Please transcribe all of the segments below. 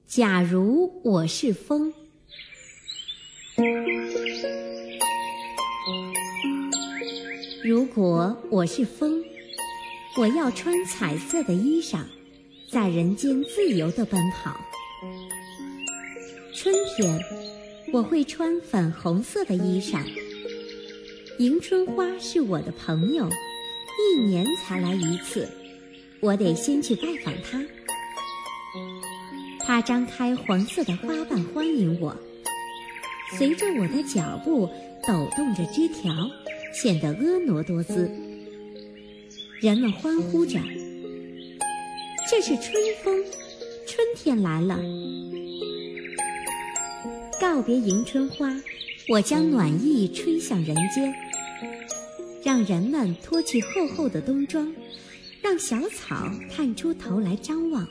假如我是风。如果我是风，我要穿彩色的衣裳，在人间自由地奔跑。春天，我会穿粉红色的衣裳。迎春花是我的朋友，1年才来一次，我得先去拜访它。它张开黄色的花瓣欢迎我，随着我的脚步抖动着枝条，显得婀娜多姿。人们欢呼着，这是春风，春天来了。告别迎春花，我将暖意吹向人间，让人们脱去厚厚的冬装，让小草探出头来张望。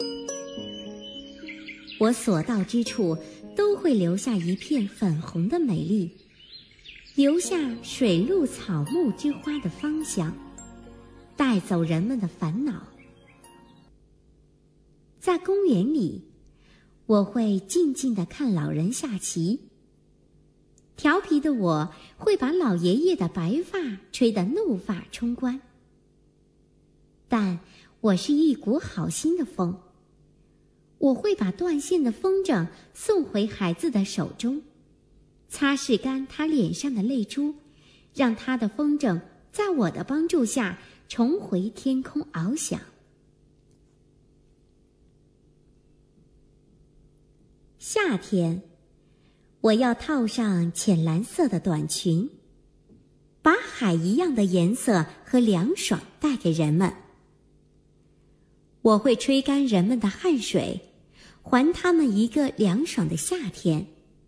我所到之处都会留下一片粉红的美丽，留下水陆草木之花的芳香，带走人们的烦恼。在公园里，我会静静地看老人下棋。调皮的我会把老爷爷的白发吹得怒发冲冠。但我是一股好心的风，我会把断线的风筝送回孩子的手中，擦拭干他脸上的泪珠，让他的风筝在我的帮助下重回天空翱翔。夏天，我要套上浅蓝色的短裙，把海一样的颜色和凉爽带给人们。我会吹干人们的汗水，还他们一个凉爽的夏天。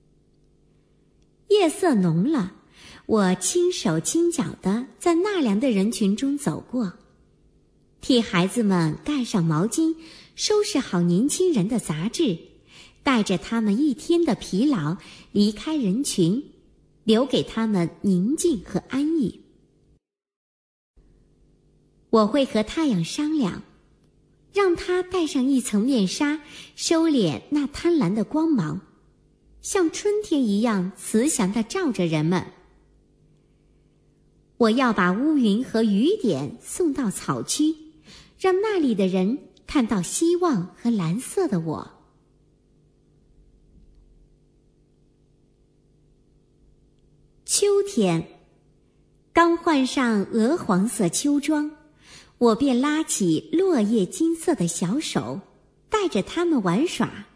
夜色浓了，我轻手轻脚地在纳凉的人群中走过，替孩子们盖上毛巾，收拾好年轻人的杂志，带着他们一天的疲劳离开人群，留给他们宁静和安逸。我会和太阳商量，让它戴上一层面纱，收敛那贪婪的光芒，像春天一样慈祥地照着人们。我要把乌云和雨点送到草区，让那里的人看到希望和蓝色的我。秋天，刚换上鹅黄色秋装，我便拉起落叶金色的小手，带着它们玩耍。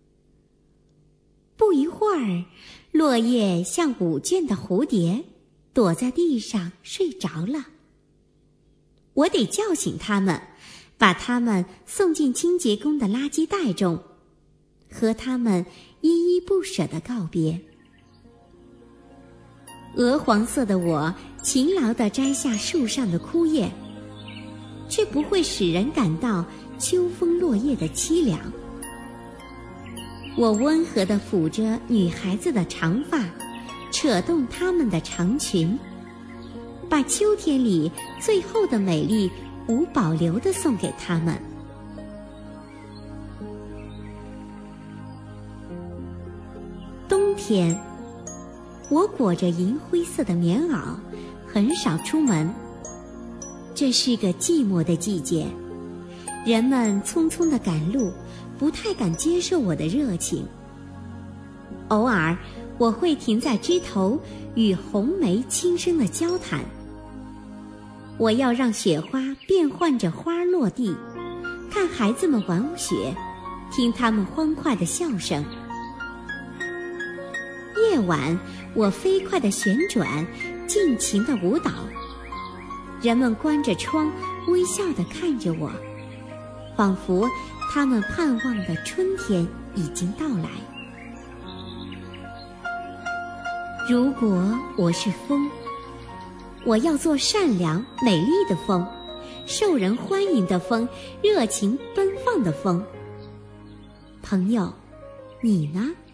不一会儿，落叶像舞倦的蝴蝶，躲在地上睡着了。我得叫醒它们，把它们送进清洁工的垃圾袋中，和它们依依不舍地告别。鹅黄色的我勤劳地摘下树上的枯叶，却不会使人感到秋风落叶的凄凉。我温和地抚着女孩子的长发，扯动她们的长裙，把秋天里最后的美丽无保留地送给她们。冬天，我裹着银灰色的棉袄，很少出门。这是个寂寞的季节，人们匆匆地赶路，不太敢接受我的热情。偶尔，我会停在枝头，与红梅轻声地交谈。我要让雪花变换着花落地，看孩子们玩雪，听他们欢快的笑声。夜晚，我飞快地旋转，尽情地舞蹈。人们关着窗，微笑地看着我，仿佛他们盼望的春天已经到来。如果我是风，我要做善良美丽的风，受人欢迎的风，热情奔放的风。朋友，你呢？